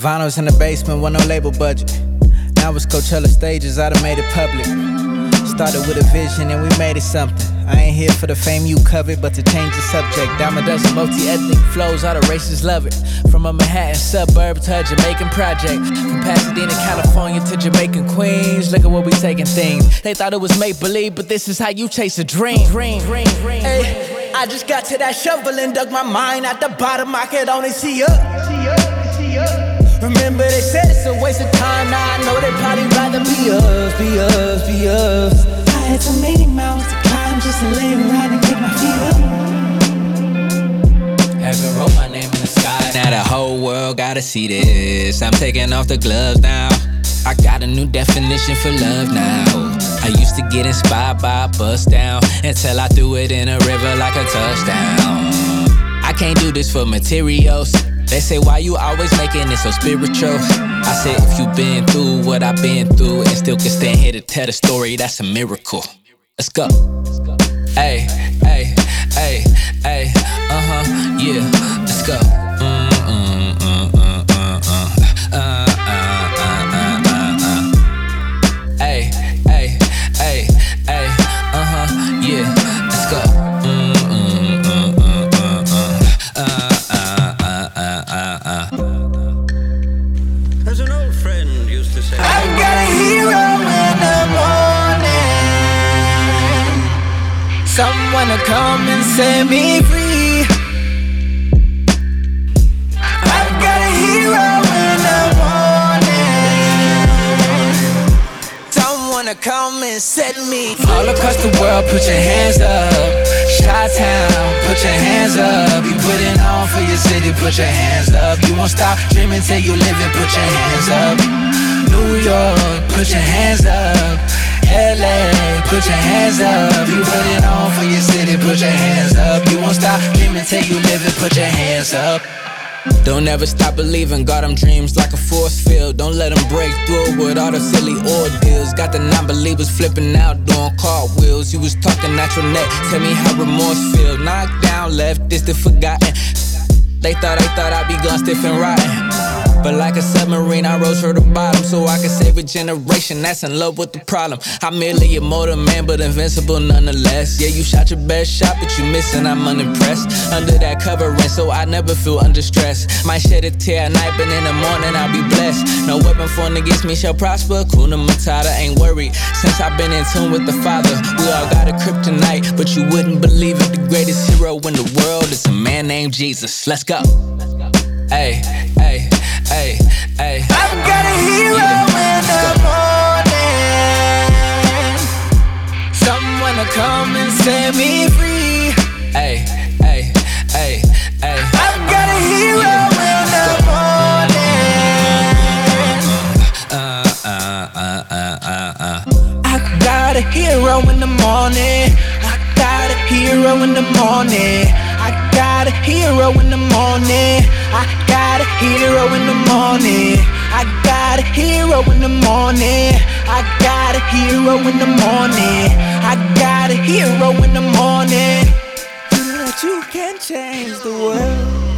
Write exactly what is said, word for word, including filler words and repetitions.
Vinyls in the basement with no label budget. Now it's Coachella stages, I done made it public. Started with a vision and we made it something. I ain't here for the fame you covet, but to change the subject. Dime a dozen multi-ethnic flows, all the races love it. From a Manhattan suburb to a Jamaican project. From Pasadena, California to Jamaican Queens. Look at where we taking things. They thought it was make-believe, but this is how you chase a dream. Dream, dream, dream. Hey, I just got to that shovel and dug my mind at the bottom. I could only see up. See up, see up. Remember they said it's a waste of time. Now I know they probably rather be us, be us, be us. I had so many mountains to climb just to lay around and get my feet up. Heaven wrote my name in the sky. Now the whole world gotta see this. I'm taking off the gloves now. I got a new definition for love now. I used to get inspired by a bust down until I threw it in a river like a touchdown. I can't do this for materials. They say, why you always making it so spiritual? I said, if you been through what I've been through and still can stand here to tell the story, that's a miracle. Let's go. Hey, hey, hey, hey, uh-huh, yeah, let's go. Mm, mm, mm, mm, mm, mm. Uh, uh, uh, uh, uh, uh. Hey, hey, hey, hey, uh-huh, yeah, let's go. Mm, mm, mm, mm, mm, mm. Uh, As an old friend used to say, I've got a hero in the morning, someone to come and set me free. I've got a hero in the morning, someone to come and set me free. All across the world, put your hands up. Chi-town, put your hands up. You put it on for your city, put your hands up. You won't stop dreaming till you live it, put your hands up. New York, put your hands up. L A, put your hands up. You put it on for your city, put your hands up. You won't stop dreaming till you live it, put your hands up. Don't ever stop believing, got them dreams like a force field. Don't let them break through with all the silly ordeals. Got the non-believers flipping out, doing cartwheels. You was talking at your neck, tell me how remorse feel. Knocked down, left, this the forgotten. They thought, they thought I'd be gone stiff and rotten. But like a submarine, I rose from the bottom so I can save a generation that's in love with the problem. I'm merely a motor man, but invincible nonetheless. Yeah, you shot your best shot, but you missing, I'm unimpressed. Under that covering, so I never feel under stress. Might shed a tear at night, but in the morning I'll be blessed. No weapon formed against me shall prosper. Kuna Matata, ain't worried. Since I've been in tune with the Father, we all got a kryptonite, but you wouldn't believe it. The greatest hero in the world is a man named Jesus. Let's go. Hey, hey, hey, hey. I've got a hero yeah, in the morning, someone to come and set me free. Hey, hey, hey, hey. I've got a hero yeah, in the morning. Uh, uh, uh, uh, uh, uh. I got a hero in the morning. I got a hero in the morning. I got a hero in the morning. I got a hero in the morning. I got a hero in the morning. I got a hero in the morning. I got a hero in the morning. You know that you can change the world.